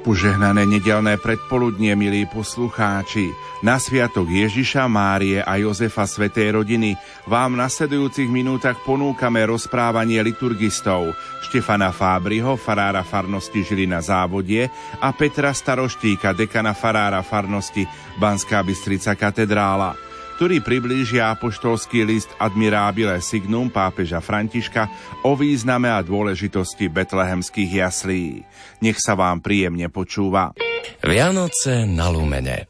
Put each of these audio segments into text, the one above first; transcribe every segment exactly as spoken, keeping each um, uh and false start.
Požehnané nedeľné predpoludnie, milí poslucháči. Na sviatok Ježiša, Márie a Jozefa svätej rodiny vám v nasledujúcich minútach ponúkame rozprávanie liturgistov Štefana Fábriho, farára farnosti Žilina Závodie, a Petra Staroštíka, dekana farára farnosti Banská Bystrica katedrála, ktorý priblížia apoštolský list Admirabile Signum pápeža Františka o význame a dôležitosti betlehemských jaslí. Nech sa vám príjemne počúva. Vianoce na Lumene.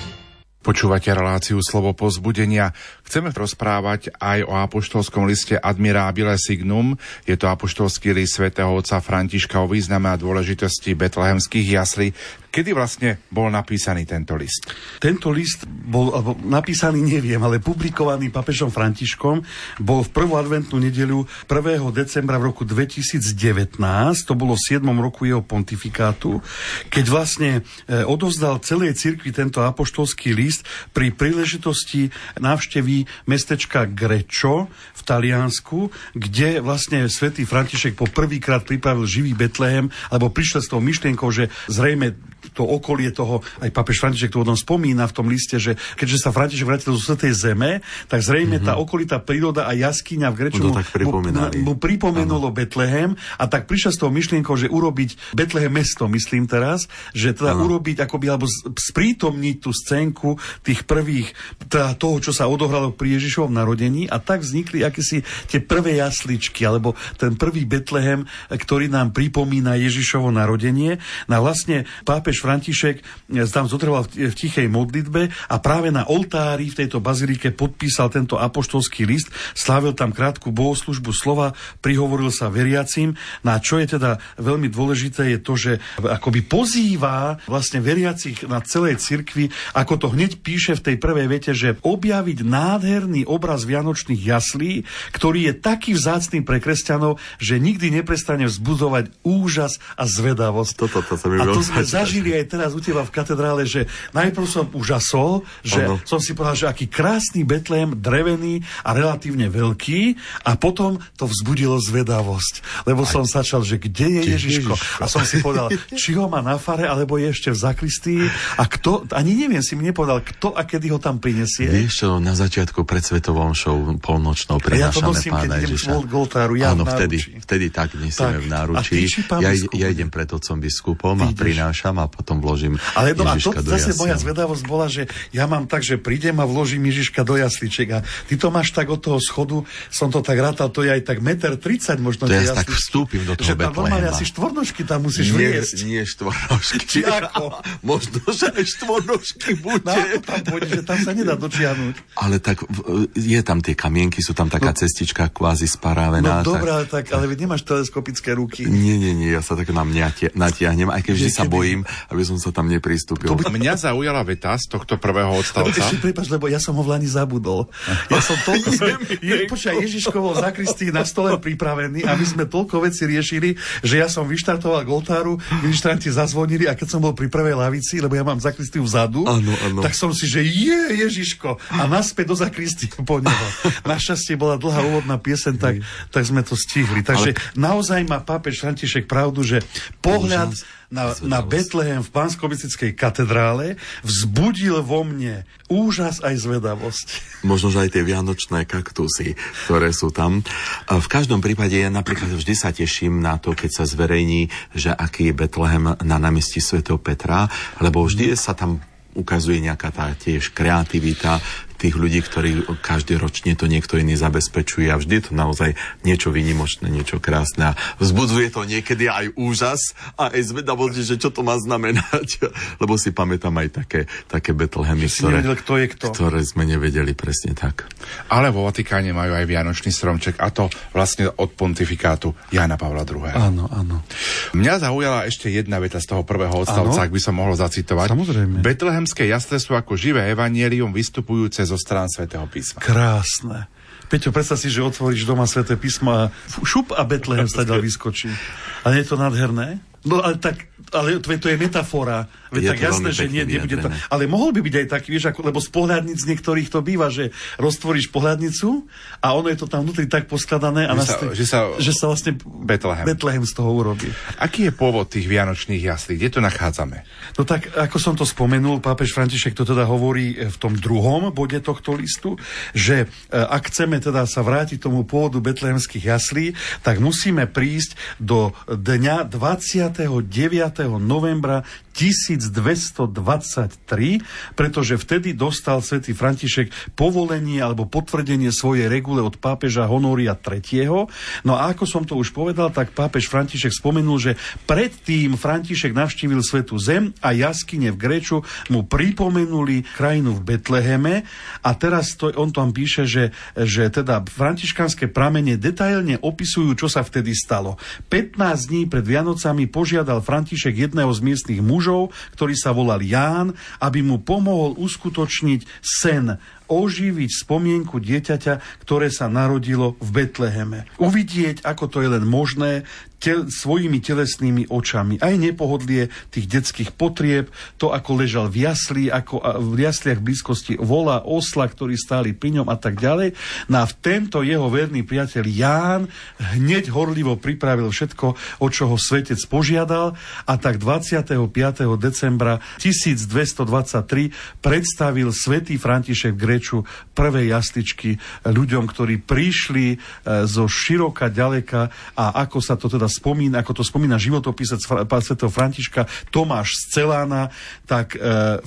Počúvate reláciu Slovo povzbudenia. Chceme rozprávať aj o apoštolskom liste Admirabile Signum. Je to apoštolský list svätého otca Františka o význame a dôležitosti betlehemských jaslí. Kedy vlastne bol napísaný tento list? Tento list bol alebo napísaný, neviem, ale publikovaný pápežom Františkom bol v prvú adventnú nedeľu prvého decembra v roku dvetisícdevätnásť, to bolo v siedmom roku jeho pontifikátu, keď vlastne odovzdal celej cirkvi tento apoštolský list pri príležitosti návštevy mestečka Grečo v Taliansku, kde vlastne svätý František po prvýkrát pripravil živý Betlehem, alebo prišiel s tou myšlienkou, že zrejme to okolie toho, aj pápež František to o tom spomína v tom liste, že keďže sa František vrátil zo svätej zeme, tak zrejme mm-hmm. tá okolitá príroda a jaskyňa v Greču mu, mu pripomenulo ano. Betlehem, a tak prišiel s tou myšlienkou, že urobiť Betlehem mesto, myslím teraz, že teda ano. urobiť akoby, alebo sprítomniť tú scénku tých prvých, teda toho, čo sa odohralo pri Ježišovom narodení, a tak vznikli akési tie prvé jasličky, alebo ten prvý Betlehem, ktorý nám pripomína Ježišovo narodenie. Na vlastne pápež František tam zotrval v tichej modlitbe a práve na oltári v tejto bazilike podpísal tento apoštolský list, slávil tam krátku bohoslužbu slova, prihovoril sa veriacim. Na čo je teda veľmi dôležité, je to, že akoby pozýva vlastne veriacich na celej cirkvi, ako to hneď píše v tej prvej vete, že objaviť nádherný obraz vianočných jaslí, ktorý je taký vzácny pre kresťanov, že nikdy neprestane vzbudzovať úžas a zvedavosť. Toto, to sa mi a to sme zažili aj teraz u teba v katedrále, že najprv som úžasol, že ano. som si povedal, že aký krásny Betlehem, drevený a relatívne veľký, a potom to vzbudilo zvedavosť. Lebo aj. som začal, že kde je Ježiško? Ježiško? A som si povedal, či ho má na fare, alebo je ešte v zakristii, a kto, ani neviem, si mi nepovedal, kto a kedy ho tam prinesie. Vieš čo, na začiatku pred svetovou show polnočnou prinášame ja Pána Ježiša. Goltáru, ja áno, vtedy, vtedy tak nesieme v náručí. Ja, ja idem pred otcom biskupom a prinášam a potom vložím Ale no, Ježiška do jasliček. A to zase moja zvedavosť bola, že ja mám tak, že prídem a vložím Ježiška do jasliček, a ty to máš tak od toho schodu, som to tak rátal, to je aj tak jeden tridsať meter možno. To ja tak vstúpim do toho Betlehema. Že tam normálne asi štvornožky tam musíš nie, vliesť. Nie štvornožky. Či ako? Možno, že aj štvornožky bude. No ako tam pôjde, že tam sa nedá dočiahnuť. Ale tak je tam tie kamienky, sú tam taká no, cestička kvázi sparávená. No dobré, ale tak, ale nemáš teleskopické ruky. Nie, nie, nie, ja sa tak nám natiahnem, aj keď vždy sa bojím, aby som sa tam nepristúpil. By... Mňa zaujala veta z tohto prvého odstavca. Ešte prepáč, lebo ja som ho v Lani zabudol. Ja som toľko... Je, počkaj, Ježiškovo zakristii na stole pripravený, aby sme toľko veci riešili, že ja som vyštartoval k oltáru, ministranti zazvonili, a keď som bol pri prvej lavici, lebo ja mám zakristiu vzadu, ano, ano. tak som si, že je Ježiško, a naspäť do zakristie po neho. Našťastie bola dlhá úvodná pieseň, tak, tak sme to stihli. Takže ale... naozaj má pápež František pravdu, že pohľad na, na Betlehem v Banskobystrickej katedrále vzbudil vo mne úžas aj zvedavosť. Možno, že aj tie vianočné kaktusy, ktoré sú tam. V každom prípade ja napríklad vždy sa teším na to, keď sa zverejní, že aký je Betlehem na námestí svätého Petra, lebo vždy sa tam ukazuje nejaká tá tiež kreativita tých ľudí, ktorí každý ročne to niekto iný zabezpečuje, a vždy je to naozaj niečo výnimočné, niečo krásne, a vzbudzuje to niekedy aj úžas a aj zvedavosť, že čo to má znamenať, lebo si pamätám aj také, také Betlehemy, ktoré, nevedel, kto je kto. ktoré sme nevedeli presne tak. Ale vo Vatikáne majú aj vianočný stromček, a to vlastne od pontifikátu Jána Pavla druhého. Áno, áno. Mňa zaujala ešte jedna veta z toho prvého odstavca, ak by som mohol zacitovať. Samozrejme. Betlehemské jasle sú ako živé evanjelium vystupujúce zo strán Svätého písma. Krásne. Peťo, predstav si, že otvoríš doma Sväté písmo a šup a Betlehem sa ďal vyskočí. A nie je to nádherné? No ale tak, ale to je, to je metafora. Je tak jasné, že nie, nebude to. Ale mohol by byť aj taký, vieš, ako, lebo z pohľadnic niektorých to býva, že roztvoríš pohľadnicu a ono je to tam vnútri tak poskladané a že, naste, sa, že, sa, že sa vlastne Betlehem. Betlehem z toho urobí. Aký je pôvod tých vianočných jaslí? Kde to nachádzame? No tak, ako som to spomenul, pápež František to teda hovorí v tom druhom bode tohto listu, že ak chceme teda sa vrátiť tomu pôvodu betlehemských jaslí, tak musíme prísť do dňa dvadsiateho deviateho novembra tisícdvestodvadsaťtri, pretože vtedy dostal svätý František povolenie alebo potvrdenie svojej regule od pápeža Honória tretieho. No a ako som to už povedal, tak pápež František spomenul, že predtým František navštívil Svätú zem a jaskyne v Gréču mu pripomenuli krajinu v Betleheme a teraz to, on tam píše, že, že teda františkanské pramene detailne opisujú, čo sa vtedy stalo. pätnásť dní pred Vianocami požiadal František jedného z miestnych mužov, ktorý sa volal Ján, aby mu pomohol uskutočniť sen, oživiť spomienku dieťaťa, ktoré sa narodilo v Betleheme. Uvidieť, ako to je len možné, tel, svojimi telesnými očami. Aj nepohodlie tých detských potrieb, to, ako ležal v jasli, ako v jasliach v blízkosti vola, osla, ktorí stáli pri ňom a tak ďalej. No a v tento jeho verný priateľ Ján hneď horlivo pripravil všetko, o čo ho svetec požiadal a tak dvadsiateho piateho decembra tisícdvestodvadsaťtri predstavil svätý František v Gréču prvé jasličky ľuďom, ktorí prišli zo široka ďaleka a ako sa to teda spomína, ako to spomína životopisec svätého Františka Tomáš z Celána, tak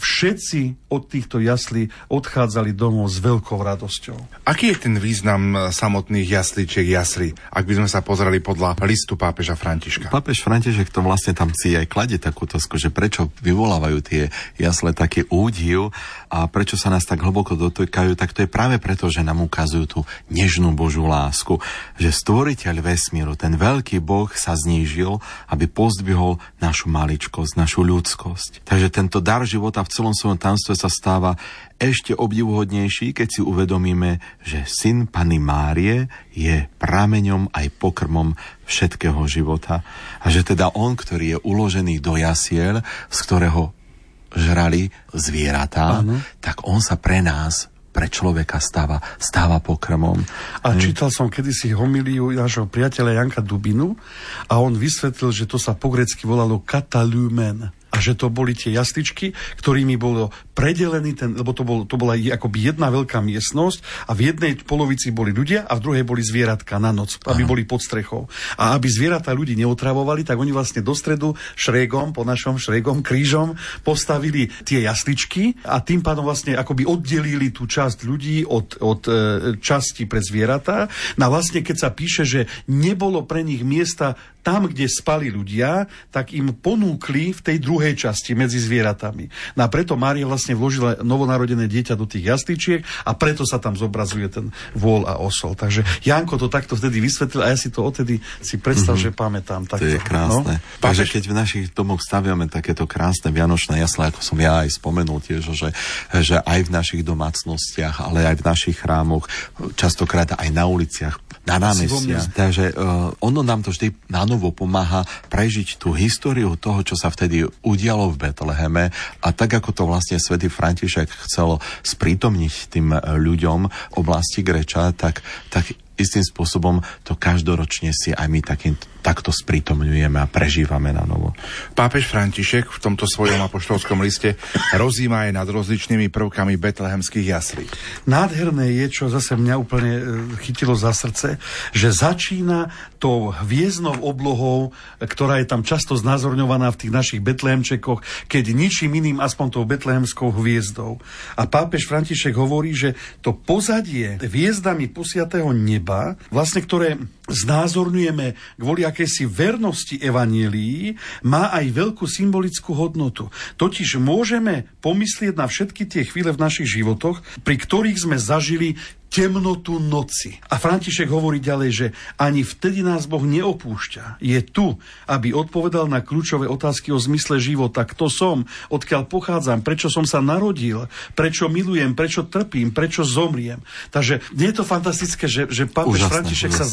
všetci od týchto jaslí odchádzali domov s veľkou radosťou. Aký je ten význam samotných jasličiek jaslí, ak by sme sa pozreli podľa listu pápeža Františka? Pápež František to vlastne tam si aj kladie takú otázku, že prečo vyvolávajú tie jasle taký údiv a prečo sa nás tak hlboko dotýkajú, tak to je práve preto, že nám ukazujú tú nežnú Božú lásku, že stvoriteľ vesmíru, ten veľký Boh sa znížil, aby pozdvihol našu maličkosť, našu ľudskosť. Takže tento dar života v celom svojom tajomstve sa stáva ešte obdivuhodnejší, keď si uvedomíme, že syn Panny Márie je prameňom aj pokrmom všetkého života. A že teda on, ktorý je uložený do jasiel, z ktorého žrali zvieratá, áno, tak on sa pre nás, pre človeka stáva, stáva pokrmom. A čítal som kedysi homiliu nášho priateľa Janka Dubinu a on vysvetlil, že to sa po grécky volalo katalumen. A že to boli tie jasličky, ktorými bolo predelený ten, lebo to, bol, to bola akoby jedna veľká miestnosť a v jednej polovici boli ľudia a v druhej boli zvieratka na noc, aby Aha. boli pod strechou. A aby zvieratá ľudí neotravovali, tak oni vlastne do stredu šrégom, po našom šrégom, krížom postavili tie jasličky a tým pádom vlastne akoby oddelili tú časť ľudí od, od e, časti pre zvieratá. No a vlastne keď sa píše, že nebolo pre nich miesta tam, kde spali ľudia, tak im ponúkli v tej druhej časti medzi zvieratami. No a preto Mária vlastne vložila novonarodené dieťa do tých jasličiek a preto sa tam zobrazuje ten vôl a osol. Takže Janko to takto vtedy vysvetlil a ja si to odtedy si predstav, mm-hmm. že pamätám. Takto. To je krásne. No? Takže keď v našich domoch staviame takéto krásne vianočné jasle, ako som ja aj spomenul tiež, že, že aj v našich domácnostiach, ale aj v našich chrámoch, častokrát aj na uliciach, na námestiach. Takže uh, ono nám to vždy nanovo pomáha prežiť tú históriu toho, čo sa vtedy udialo v Betleheme a tak, ako to vlastne svätý František chcel sprítomniť tým ľuďom oblasti Gréča, tak, tak istým spôsobom to každoročne si aj my takým, takto sprítomňujeme a prežívame na novo. Pápež František v tomto svojom apoštolskom liste rozíma aj nad rozličnými prvkami betlehemských jaslí. Nádherné je, čo zase mňa úplne chytilo za srdce, že začína tou hviezdnou oblohou, ktorá je tam často znázorňovaná v tých našich betlehemčekoch, keď ničím iným aspoň tou betlehemskou hviezdou. A pápež František hovorí, že to pozadie hviezdami posiatého neba, vlastne ktoré znázorňujeme kvôli akejsi vernosti evanjelií, má aj veľkú symbolickú hodnotu. Totiž môžeme pomyslieť na všetky tie chvíle v našich životoch, pri ktorých sme zažili temnotu noci. A František hovorí ďalej, že ani vtedy nás Boh neopúšťa. Je tu, aby odpovedal na kľúčové otázky o zmysle života. Kto som? Odkiaľ pochádzam? Prečo som sa narodil? Prečo milujem? Prečo trpím? Prečo zomriem? Takže nie je to fantastické, že, že pápež František úžasné. sa zahľadil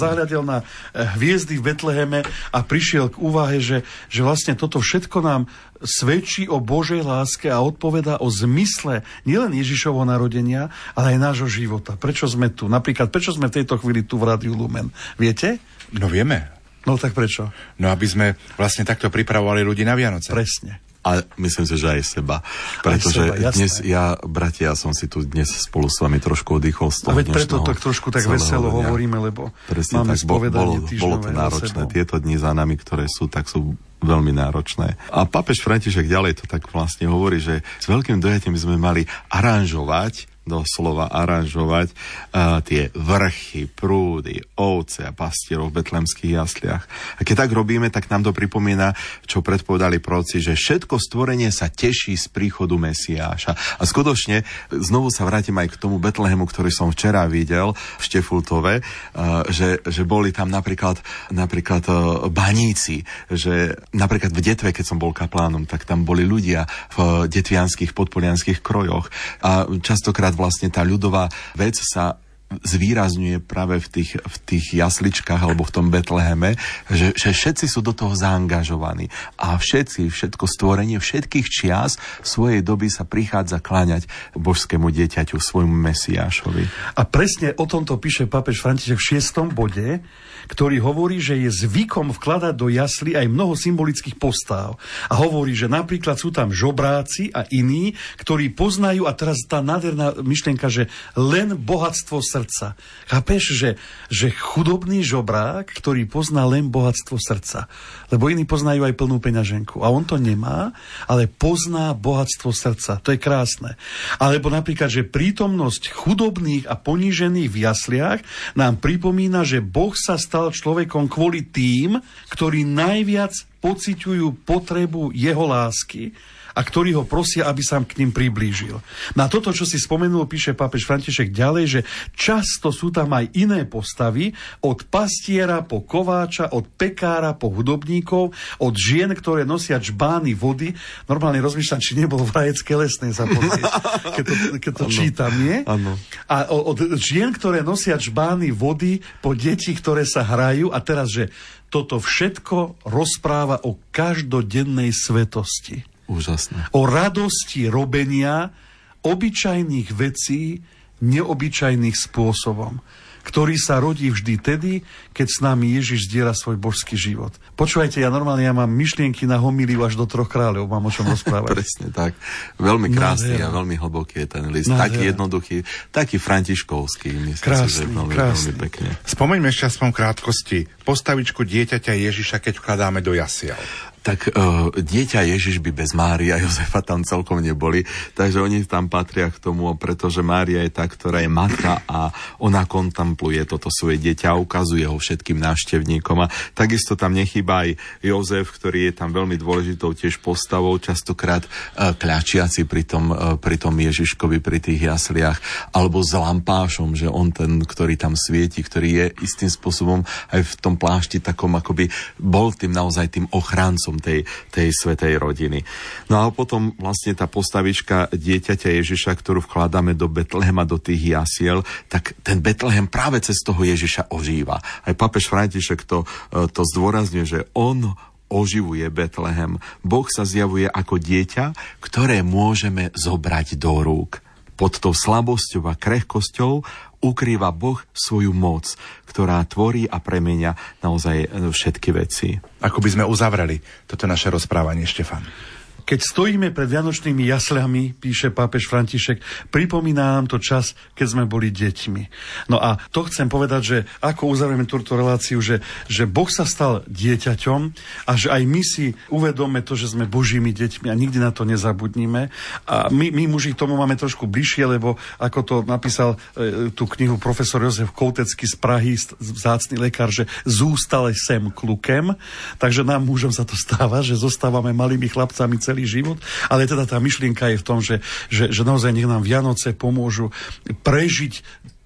pozrel na hviezdy v Betleheme a prišiel k úvahe, že, že vlastne toto všetko nám svedčí o Božej láske a odpovedá o zmysle nielen Ježišovho narodenia, ale aj nášho života. Prečo sme tu? Napríklad, prečo sme v tejto chvíli tu v Rádiu Lumen? Viete? No vieme. No tak prečo? No aby sme vlastne takto pripravovali ľudí na Vianoce. Presne. A myslím si, že aj seba. Pretože aj seba, dnes ja, bratia, ja som si tu dnes spolu s vami trošku oddychol z toho. A veď preto tak trošku tak veselo dňa. Hovoríme, lebo presne máme tak, bolo, bolo to za náročné. Tieto dni za nami, ktoré sú, tak sú veľmi náročné. A pápež František ďalej to tak vlastne hovorí, že s veľkým dojatím sme mali aranžovať, doslova aranžovať uh, tie vrchy, prúdy, ovce a pastierov v betlemských jasliach. A keď tak robíme, tak nám to pripomína, čo predpovedali proroci, že všetko stvorenie sa teší z príchodu Mesiáša. A skutočne, znovu sa vrátim aj k tomu Betlehemu, ktorý som včera videl v Štefultove, uh, že, že boli tam napríklad, napríklad uh, baníci, že napríklad v Detve, keď som bol kaplánom, tak tam boli ľudia v detvianských, podpolianských krojoch. A častokrát vlastne tá ľudová vec sa zvýrazňuje práve v tých, v tých jasličkách alebo v tom Betleheme, že, že všetci sú do toho zaangažovaní a všetci, všetko stvorenie všetkých čias svojej doby sa prichádza kláňať božskému dieťaťu, svojmu Mesiášovi. A presne o tomto píše pápež František v šiestom bode, ktorý hovorí, že je zvykom vkladať do jaslí aj mnoho symbolických postáv. A hovorí, že napríklad sú tam žobráci a iní, ktorí poznajú, a teraz tá nádherná myšlienka, že len bohatstvo srdca. Chápeš, že, že chudobný žobrák, ktorý pozná len bohatstvo srdca. Lebo iní poznajú aj plnú peňaženku. A on to nemá, ale pozná bohatstvo srdca. To je krásne. Alebo napríklad, že prítomnosť chudobných a ponížených v jasliach nám pripomína, že Boh sa stal človekom kvôli tým, ktorí najviac pociťujú potrebu jeho lásky a ktorí ho prosia, aby sa k ním priblížil. Na toto, čo si spomenul, píše pápež František ďalej, že často sú tam aj iné postavy, od pastiera po kováča, od pekára po hudobníkov, od žien, ktoré nosia čbány vody. Normálne rozmýšľam, či nebol v Rajeckej Lesnej sa pozrieť, keď to, keď to čítam, nie? Ano. A od žien, ktoré nosia čbány vody, po deti, ktoré sa hrajú. A teraz, že toto všetko rozpráva o každodennej svetosti. Úžasné. O radosti robenia obyčajných vecí neobyčajných spôsobom, ktorý sa rodí vždy tedy, keď s nami Ježiš zdieľa svoj božský život. Počúvajte, ja normálne ja mám myšlienky na homíliu až do Troch kráľov, mám o čom rozprávať. Presne tak. Veľmi krásny Nádhera. A veľmi hlboký je ten list. Nádhera. Taký jednoduchý, taký františkovský. Myslím krásny, si, že veľmi, krásny. veľmi pekne. Spomeňme ešte aspoň krátkosti postavičku dieťaťa Ježiša, keď vkladáme do jasiel. Tak uh, dieťa Ježiš by bez Mária a Jozefa tam celkom neboli, takže oni tam patria k tomu, pretože Mária je tá, ktorá je matka a ona kontempluje toto svoje dieťa a ukazuje ho všetkým návštevníkom. A takisto tam nechýba aj Jozef, ktorý je tam veľmi dôležitou tiež postavou, častokrát uh, kľačiaci pri tom, uh, pri tom Ježiškovi, pri tých jasliach, alebo s lampášom, že on ten, ktorý tam svieti, ktorý je istým spôsobom aj v tom plášti takom, akoby bol tým naozaj tým ochráncom Tej, tej svätej rodiny. No a potom vlastne tá postavička dieťaťa Ježiša, ktorú vkladáme do Betlehema, do tých jasiel, tak ten Betlehem práve cez toho Ježiša ožíva. Aj pápež František to, to zdôrazňuje, že on oživuje Betlehem. Boh sa zjavuje ako dieťa, ktoré môžeme zobrať do rúk. Pod tou slabosťou a krehkosťou ukrýva Boh svoju moc, ktorá tvorí a premenia naozaj všetky veci. Ako by sme uzavreli toto naše rozprávanie, Štefan? Keď stojíme pred vianočnými jasľami, píše pápež František, pripomína nám to čas, keď sme boli deťmi. No a to chcem povedať, že ako uzavrieme túto reláciu, že, že Boh sa stal dieťaťom a že aj my si uvedome to, že sme Božími deťmi a nikdy na to nezabudnime. A my, my muži k tomu máme trošku bližšie, lebo ako to napísal e, tú knihu profesor Jozef Koutecký z Prahy, vzácny lekár, že zústale sem klukem, takže nám mužom sa to stáva, že zostávame malými chlapcami celý život, ale teda tá myšlienka je v tom, že, že, že naozaj nech nám Vianoce pomôžu prežiť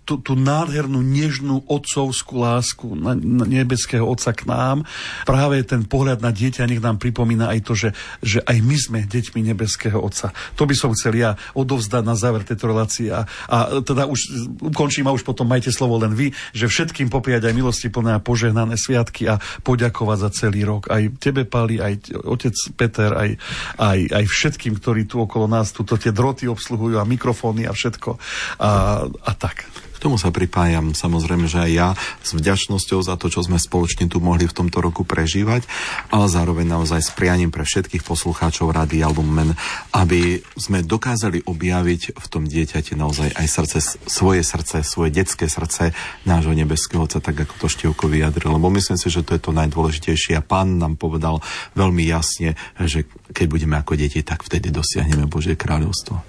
tú, tú nádhernú, nežnú otcovskú lásku na, na nebeského Otca k nám. Práve ten pohľad na dieťa nech nám pripomína aj to, že, že aj my sme deťmi nebeského Otca. To by som chcel ja odovzdať na záver tejto relácie. A, a teda už ukončím a už potom majte slovo len vy, že všetkým popriať aj milosti plné a požehnané sviatky a poďakovať za celý rok. Aj tebe, Pali, aj otec Peter, aj, aj, aj všetkým, ktorí tu okolo nás tuto tie droty obsluhujú a mikrofóny a všetko. A, a tak. K tomu sa pripájam samozrejme, že aj ja s vďačnosťou za to, čo sme spoločne tu mohli v tomto roku prežívať, ale zároveň naozaj s prianím pre všetkých poslucháčov Rádia Lumen, aby sme dokázali objaviť v tom dieťati naozaj aj srdce, svoje srdce, svoje detské srdce nášho nebeského Otca, tak ako to Števko vyjadril. Lebo myslím si, že to je to najdôležitejšie. A Pán nám povedal veľmi jasne, že keď budeme ako deti, tak vtedy dosiahneme Božie kráľovstvo.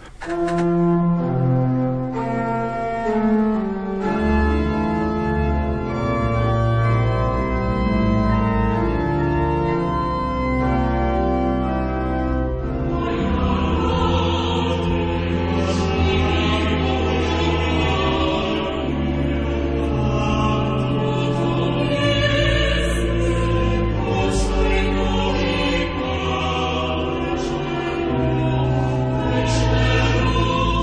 Oh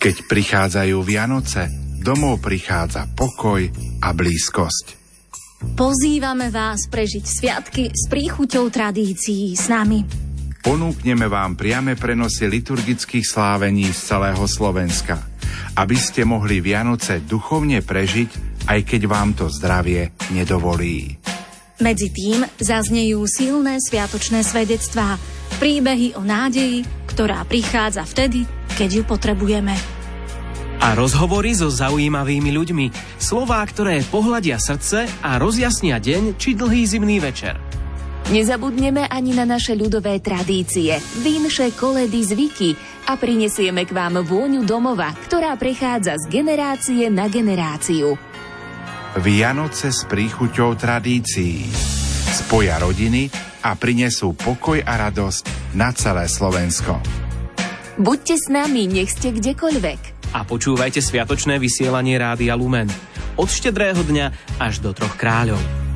Keď prichádzajú Vianoce, domov prichádza pokoj a blízkosť. Pozývame vás prežiť sviatky s príchuťou tradícií s nami. Ponúkneme vám priame prenosy liturgických slávení z celého Slovenska, aby ste mohli Vianoce duchovne prežiť, aj keď vám to zdravie nedovolí. Medzi tým zaznejú silné sviatočné svedectvá, príbehy o nádeji, ktorá prichádza vtedy, keď ju potrebujeme. A rozhovory so zaujímavými ľuďmi, slová, ktoré pohľadia srdce a rozjasnia deň či dlhý zimný večer. Nezabudneme ani na naše ľudové tradície, vinše, koledy, zvyky a prinesieme k vám vôňu domova, ktorá prechádza z generácie na generáciu. Vianoce s príchuťou tradícií spoja rodiny a prinesú pokoj a radosť na celé Slovensko. Buďte s nami, nech ste kdekoľvek. A počúvajte sviatočné vysielanie Rádia Lumen. Od štedrého dňa až do troch kráľov.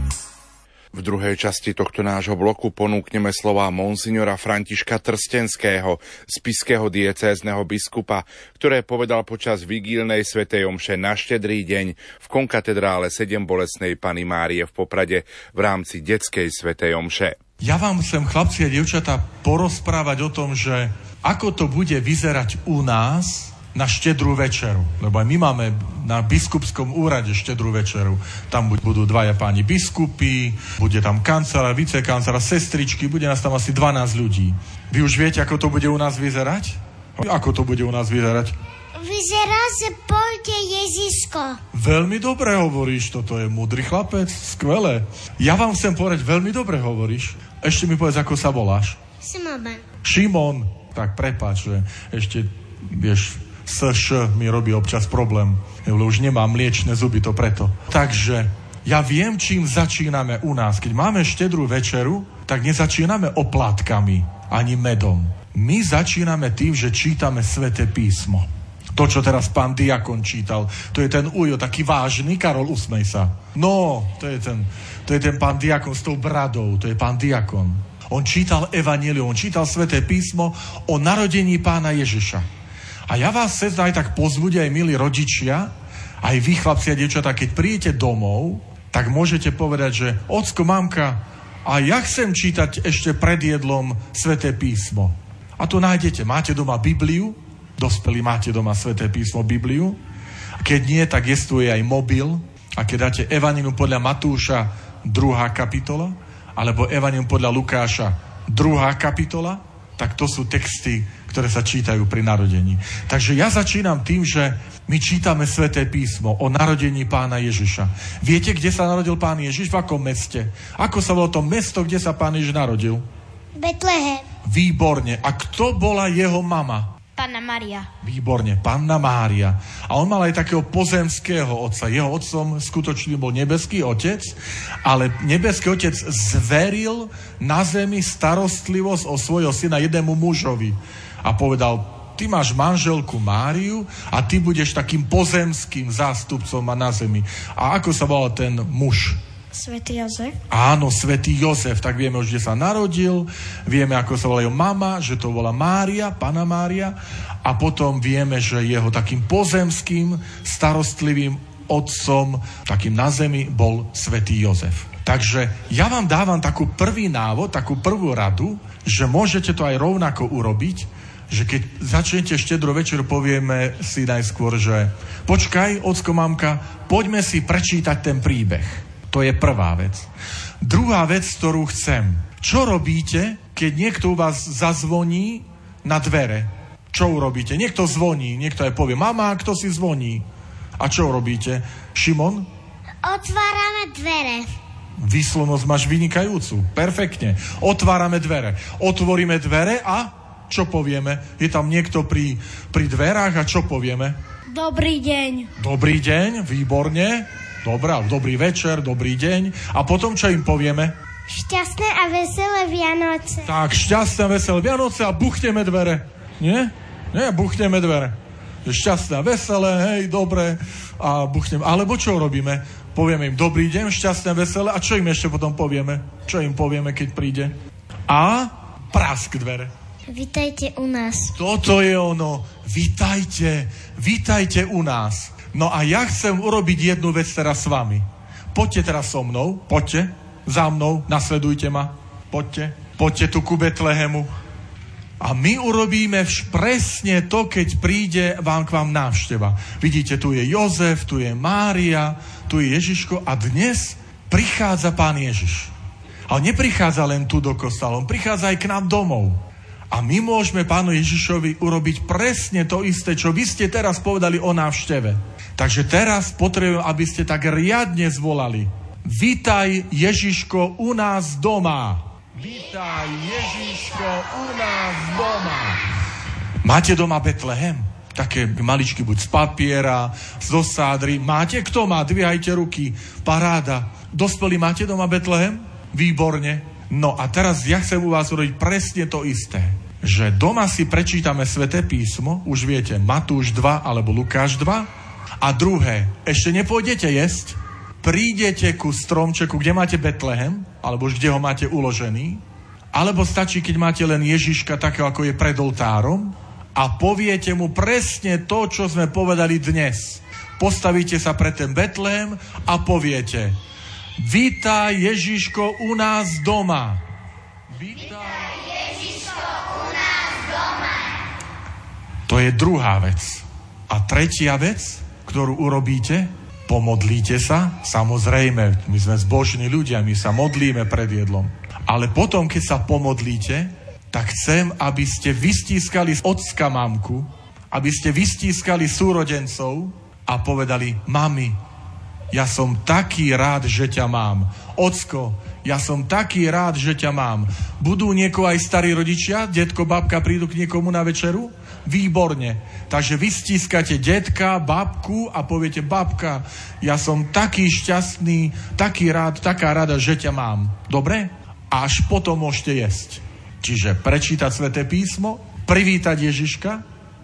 V druhej časti tohto nášho bloku ponúkneme slová monsignora Františka Trstenského, spišského diecézneho biskupa, ktoré povedal počas vigílnej svätej omše na štedrý deň v konkatedrále Sedembolestnej Panny Márie v Poprade v rámci detskej svätej omše. Ja vám chcem, chlapci a dievčatá, porozprávať o tom, že ako to bude vyzerať u nás na štedrú večeru. Lebo aj my máme na biskupskom úrade štedrú večeru. Tam budú dvaja páni biskupy, bude tam kancelár, vicekancelár, sestričky, bude nás tam asi dvanásť ľudí. Vy už viete, ako to bude u nás vyzerať? Ako to bude u nás vyzerať? Vyzerá, že pôjde Ježiško. Veľmi dobre hovoríš, toto je múdry chlapec, skvelé. Ja vám chcem povedať, veľmi dobre hovoríš. Ešte mi povedz, ako sa voláš. Šimon. Šimon. Tak prepáč, že ešte, vieš, es š mi robí občas problém, lebo už nemám mliečne zuby, to preto. Takže ja viem, čím začíname u nás. Keď máme štedrú večeru, tak nezačíname oplátkami ani medom. My začíname tým, že čítame Sväté písmo. To, čo teraz pán diakon čítal, to je ten ujo, taký vážny. Karol, usmej sa. No, to je ten, to je ten pán diakon s tou bradou, to je pán diakon. On čítal evanjelium, on čítal Sväté písmo o narodení pána Ježiša. A ja vás chcem aj tak pozbudiť, aj milí rodičia, aj vy, chlapci a dievčatá, keď príjete domov, tak môžete povedať, že ocko, mamka, a ja chcem čítať ešte pred jedlom Sväté písmo. A to nájdete. Máte doma Bibliu? Dospelí máte doma Sväté písmo, Bibliu? A keď nie, tak jestuje aj mobil. A keď dáte evanjelium podľa Matúša, druhá kapitola, alebo evanjelium podľa Lukáša, druhá kapitola, tak to sú texty, ktoré sa čítajú pri narodení. Takže ja začínam tým, že my čítame Sväté písmo o narodení pána Ježiša. Viete, kde sa narodil pán Ježiš? V akom meste? Ako sa volalo to mesto, kde sa pán Ježiš narodil? Betlehem. Výborne. A kto bola jeho mama? Panna Mária. Výborne, Panna Mária. A on mal aj takého pozemského otca. Jeho otcom skutočne bol nebeský otec, ale nebeský otec zveril na zemi starostlivosť o svojho syna jednému mužovi. A povedal, ty máš manželku Máriu a ty budeš takým pozemským zástupcom na zemi. A ako sa volal ten muž? Svätý Jozef. Áno, Svätý Jozef, tak vieme už, kde sa narodil, vieme, ako sa volá jeho mama, že to bola Mária, Panna Mária, a potom vieme, že jeho takým pozemským, starostlivým otcom, takým na zemi, bol Svätý Jozef. Takže ja vám dávam takú prvý návod, takú prvú radu, že môžete to aj rovnako urobiť, že keď začnete štedrú večeru, povieme si najskôr, že počkaj, ocko, mamka, poďme si prečítať ten príbeh. To je prvá vec. Druhá vec, ktorú chcem. Čo robíte, keď niekto u vás zazvoní na dvere? Čo urobíte? Niekto zvoní, niekto aj povie, mama, kto si zvoní? A čo robíte? Šimon? Otvárame dvere. Výslovnosť máš vynikajúcu. Perfektne. Otvárame dvere. Otvoríme dvere a čo povieme? Je tam niekto pri, pri dverách a čo povieme? Dobrý deň. Dobrý deň, výborne. Dobre, dobrý večer, dobrý deň. A potom, čo im povieme? Šťastné a veselé Vianoce. Tak, šťastné a veselé Vianoce a buchneme dvere. Nie? Nie, buchneme dvere. Šťastné a veselé, hej, dobre. A buchneme. Alebo čo robíme? Povieme im dobrý deň, šťastné a veselé. A čo im ešte potom povieme? Čo im povieme, keď príde? A prask dvere. Vitajte u nás. Toto je ono. Vitajte, vitajte u nás. No a ja chcem urobiť jednu vec teraz s vami. Poďte teraz so mnou, poďte, za mnou, nasledujte ma. Poďte, poďte tu ku Betlehemu. A my urobíme vš- presne to, keď príde vám k vám návšteva. Vidíte, tu je Jozef, tu je Mária, tu je Ježiško a dnes prichádza Pán Ježiš. A on neprichádza len tu do kostola, on prichádza aj k nám domov. A my môžeme Pánu Ježišovi urobiť presne to isté, čo vy ste teraz povedali o návšteve. Takže teraz potrebujem, aby ste tak riadne zvolali. Vitaj Ježiško u nás doma. Vitaj Ježiško u nás doma. Máte doma Betlehem? Také maličky buď z papiera, zo sádry. Máte? Kto má? Dvíhajte ruky. Paráda. Dospelí máte doma Betlehem? Výborne. No a teraz ja chcem u vás urobiť presne to isté. Že doma si prečítame Sväté písmo, už viete, Matúš dva alebo Lukáš dva. A druhé, ešte nepôjdete jesť, prídete ku stromčeku, kde máte Betlehem, alebo už kde ho máte uložený, alebo stačí, keď máte len Ježiška takého, ako je pred oltárom, a poviete mu presne to, čo sme povedali dnes. Postavíte sa pred ten Betlehem a poviete: Vitaj Ježiško u nás doma. Vitaj Ježiško u nás doma. To je druhá vec. A tretia vec, ktorú urobíte, pomodlíte sa. Samozrejme, my sme zbožní ľudia, my sa modlíme pred jedlom. Ale potom, keď sa pomodlíte, tak chcem, aby ste vystískali ocka mamku, aby ste vystískali súrodencov a povedali: Mami, ja som taký rád, že ťa mám. Ocko, ja som taký rád, že ťa mám. Budú niekoho aj starí rodičia? Detko, babka prídu k niekomu na večeru? Výborne. Takže vy stískate detka, babku a poviete: Babka, ja som taký šťastný, taký rád, taká rada, že ťa mám. Dobre? A až potom môžete jesť. Čiže prečítať Sväté písmo, privítať Ježiška,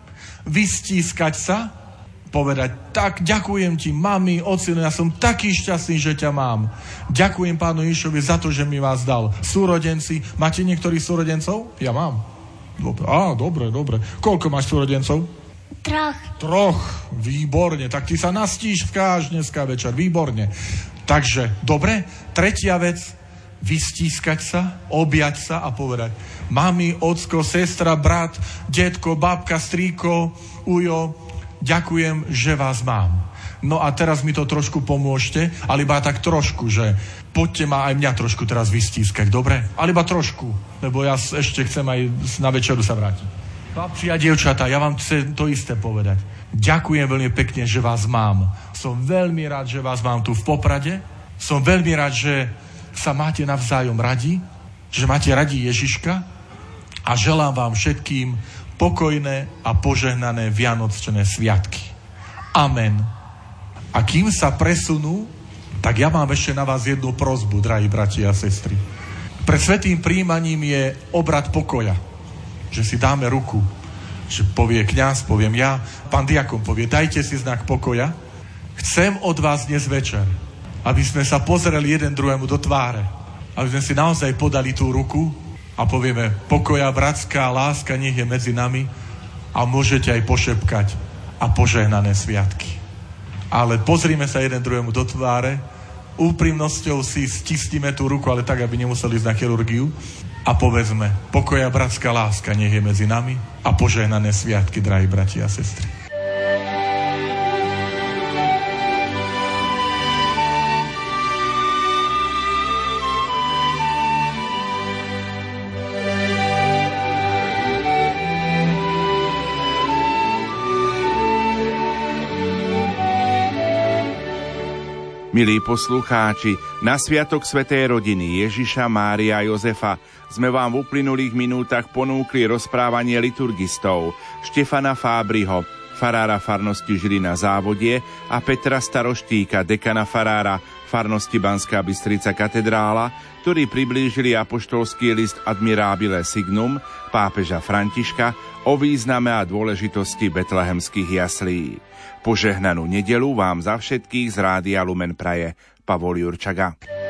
vystískať sa, povedať: tak, ďakujem ti, mami, ocino, ja som taký šťastný, že ťa mám. Ďakujem Pánu Ježišovi za to, že mi vás dal. Súrodenci, máte niektorých súrodencov? Ja mám. Dobre. Á, dobre, dobre. Koľko máš súrodencov? Troch. Troch, výborne. Tak ty sa nastíškáš dneska večer, výborne. Takže, dobre, tretia vec, vystískať sa, objať sa a povedať: mami, ocko, sestra, brat, detko, babka, strýko, ujo, ďakujem, že vás mám. No a teraz mi to trošku pomôžte, ale iba tak trošku, že poďte ma aj mňa trošku teraz vystískať, dobre? Ale iba trošku, lebo ja ešte chcem aj na večeru sa vrátiť. Babči a dievčatá, ja vám chcem to isté povedať. Ďakujem veľmi pekne, že vás mám. Som veľmi rád, že vás mám tu v Poprade. Som veľmi rád, že sa máte navzájom radi, že máte radi Ježiška a želám vám všetkým pokojné a požehnané vianočné sviatky. Amen. A kým sa presunú, tak ja mám ešte na vás jednu prosbu, drahí bratia a sestry. Pred svätým príjmaním je obrad pokoja, že si dáme ruku, že povie kňaz, poviem ja, pán diakon povie: dajte si znak pokoja. Chcem od vás dnes večer, aby sme sa pozreli jeden druhému do tváre, aby sme si naozaj podali tú ruku a povieme: pokoja, bratská láska nech je medzi nami, a môžete aj pošepkať: a požehnané sviatky. Ale pozrime sa jeden druhému do tváre, úprimnosťou si stisnime tú ruku, ale tak, aby nemuseli ísť na chirurgiu, a povedzme: pokoja, bratská láska nech je medzi nami a požehnané sviatky, drahí bratia a sestry. Milí poslucháči, na sviatok svätej rodiny Ježiša, Mária a Jozefa sme vám v uplynulých minútach ponúkli rozprávanie liturgistov Štefana Fábriho, farára farnosti Žilina Závodie, a Petra Staroštíka, dekana farára farnosti Banská Bystrica Katedrála, ktorí priblížili apoštolský list Admirabile Signum pápeža Františka o význame a dôležitosti betlehemských jaslí. Požehnanú nedeľu vám za všetkých z Rádia Lumen praje Pavol Jurčaga.